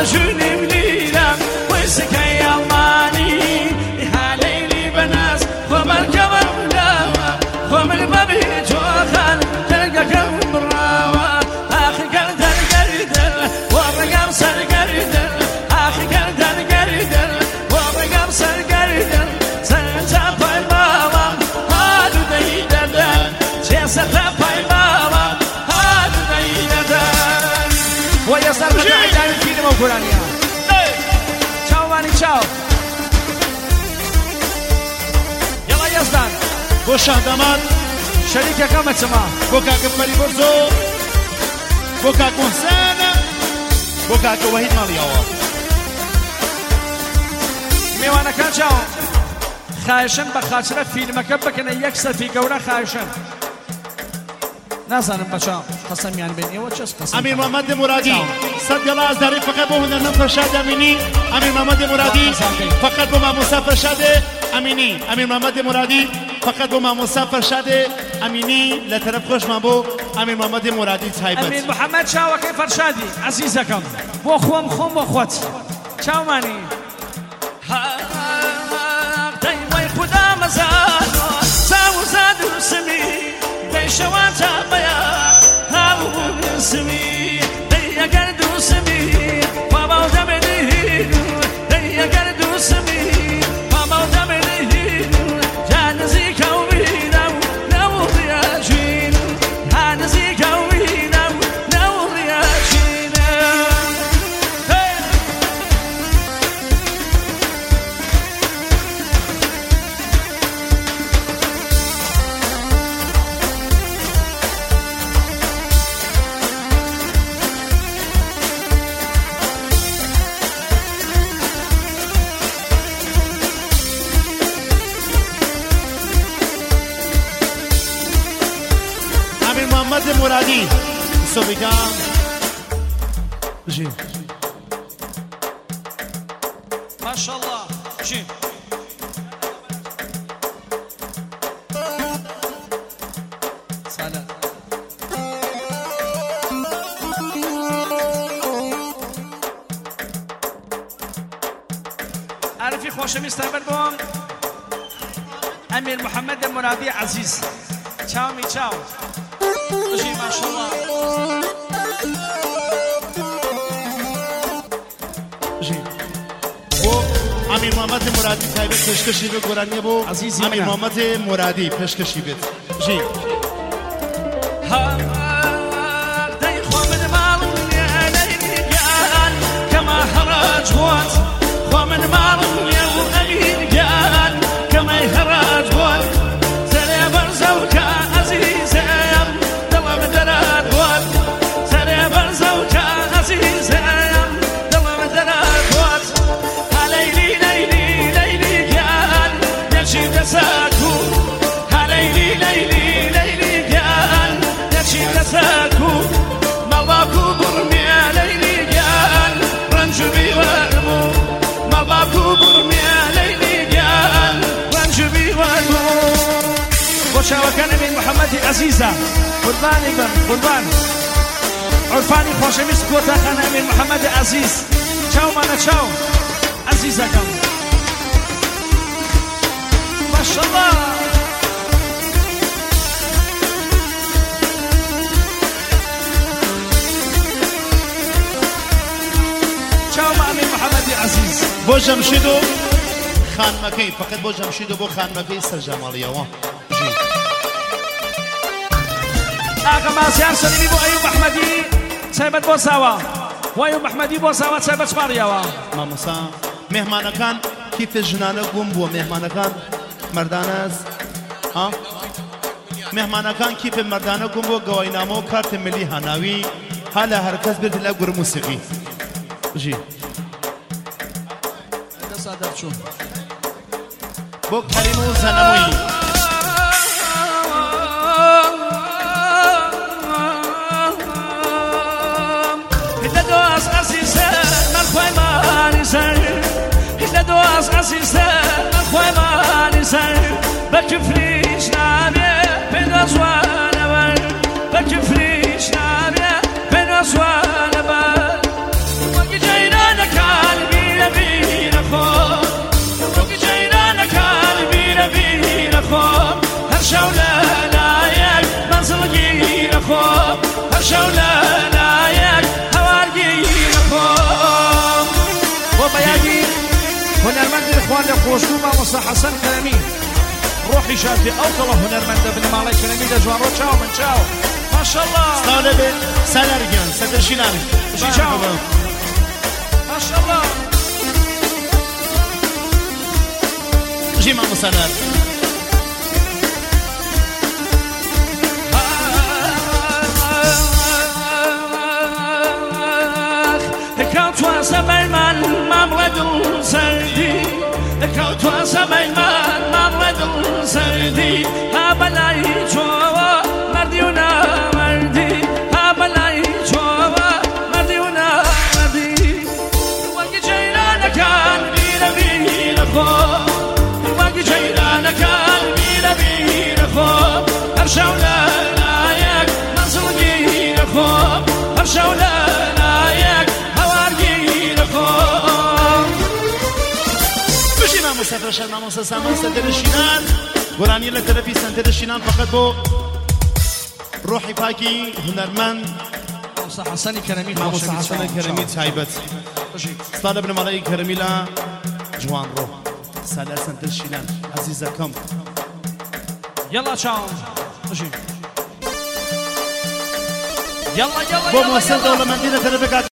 جوني بليلم ويسكي يماني هاليلي بناس خمر كبر بلاوة خمر بابي جوخان تلقى كم براوة آخي قردل قردل وابقى بسر قردل آخي قردل قردل وابقى بسر قردل سنتا باي بابا هادو ديدل جيستا باي بابا هادو ديدل ويسر بتعيدان فيلم وقرانيا چاو ماني چاو يلا يزدان بو شهدمان شريكة كما تسمع بو كاك فري برزو بو كاك محسن بو كاك وحيد مالياوه میوانه کان چاو خایشن بخاطر فیلمەکە بکنه یک سەفی گەورە خایشن نازانم بچام قسەمیان بین ئێوە چەس قسم امیر محمد مرادی صد يلا ازداری فقط بو هنرمند فرشاد امینی امیر محمد مرادی فقط بو ماموسا فرشاد امینی امیر محمد مرادی فقط بو ماموسا فرشاد امینی لطرف خوش من بو امیر محمد مرادی تایبەت امیر محمد چاوەکەی فەرشادی عزیزەکەم بۆ خۆم خۆم بۆ خۆت چاومانی دەیوەی خودا مەزانۆ چاو زاد و سمی دەیشەوە چاپەیە هاو سمی دەیەگەر دوو سمی باباو دەبێنی دەیەگەر دوو سمی باباو دەبێنی جا نزیکە و بینە و نەوڕیەژین ها نزیکە و بینە و نەوڕیەژینە محمد مرادی صبحگان جی ماشاءالله جی سلام عارفی خوشویستم بوم امیر محمد مرادی عزیز چاو می چاو جی ماشاءالله جی بو امیر محمد مرادی تایبەت پێشکەشی بێ گۆرانیە بۆ عزیزی امیر محمد مرادی پێشکەشی بێت جی دەی خۆ من ماڵم نییە لەیلیگان کەما هەڕاج بۆت خۆ من ماڵم نییە و ئەلیگان کەمەی هەڕاج بۆت سەرێ بەرزەوکە عەزیزەم دڵم دەرات بۆت سەرێ بەرزەوکە عەزیزەم دڵم دەرات بۆت ها لەیلی لەیلی لەیلیگان دەچی دەساکو ها لەیلی لەیلی لەیلیگان دەچی دەساکو مەڵاکو بڕمێ لەیلیگان ڕەنج و بیوەربوو مەڵاکو بڕمێ لەیلیگان ڕەنج و بیوەربوو بۆ چاوەکانی من محەممەدی عەزیزە قوربانی بن قوربان عورفانی خۆشەویست کۆتاخانە من محەممەدی عەزیز چاومانە چاو عەزیزەکەم ماشەڵڵا چاومە ئەمین محەممەدی عەزیز بۆ جەمشید و خانمەکەی فقط بۆ جەمشید و بۆ خانمەکەی سەرجەماڵیەوە جی ئاغا مازیار سەلیمی بۆ ئەیوب ئەحمەدی تایبەت بۆ ساوە و ئەیوب ئەحمەدی بۆ ساوە تایبەت چماڕیەوە مامۆستا مێهمانەکان کیفێ ژنانە گوم بووە مێهمانەکان مەردانە ها مێهمانەکان کیفێ مەردانە گوم بووە گەواینامە و کارتە ملی هەناوی ها لە هەرکەس بێت لە گورە موسیقی جی دەسا دەرچوو بۆ کەریم و زەنەمووی دواز عزیزه خوای مانی سر بکفریش نبیه بنازوانه بر بکفریش نبیه بنازوانه بر وقتی جیران شولا ياك هوارجي لكم وبيادي هنرمند الاخوان لخوشو ما مصطفى حسن كلامي روحي شافي اوطله هنرمند ابن مالك كلامي لجوان رو تشاو من تشاو ما شاء الله استولى سالرجان سدرشيناني ما شاء الله جيما مسلر كوتوا سبيمان ممرد سردي كوتوا سبيمان ممرد سردي هبلاي جوا مرديونا مردي هبلاي جوا مرديونا مردي وقت جيرانا كان بينا بينا خو وقت جيرانا كان بينا بينا خو هرشولا نايك منصلقي خو هرشولا نايك مسافر شرما مسافر سنتر الشينان قراني لترفي سنتر الشينان فقط بو روحي باكي هنرمند مصطفى حسن كرمي مصطفى حسن كرمي تايبت استاد ابن مالي كرمي لا جوان روح سالة سنتر الشينان عزيزة كم يلا تشاو يلا بو موسل دولة مندينة ترفي